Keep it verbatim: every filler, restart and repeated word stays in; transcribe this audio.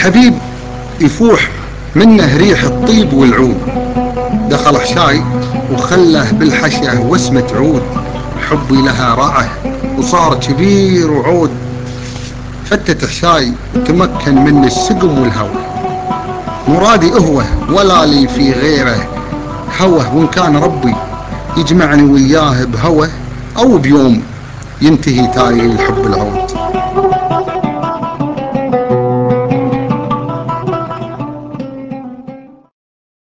حبيب يفوح منه ريح الطيب والعود، دخل حشاي وخله بالحشا واسمة عود، حبي لها رعه وصار كبير وعود، فتت حشاي وتمكن من السقم والهوى، مرادي اهوه ولا لي في غيره هوه، وان كان ربي يجمعني وياه بهوه او بيوم ينتهي تاي الحب العود.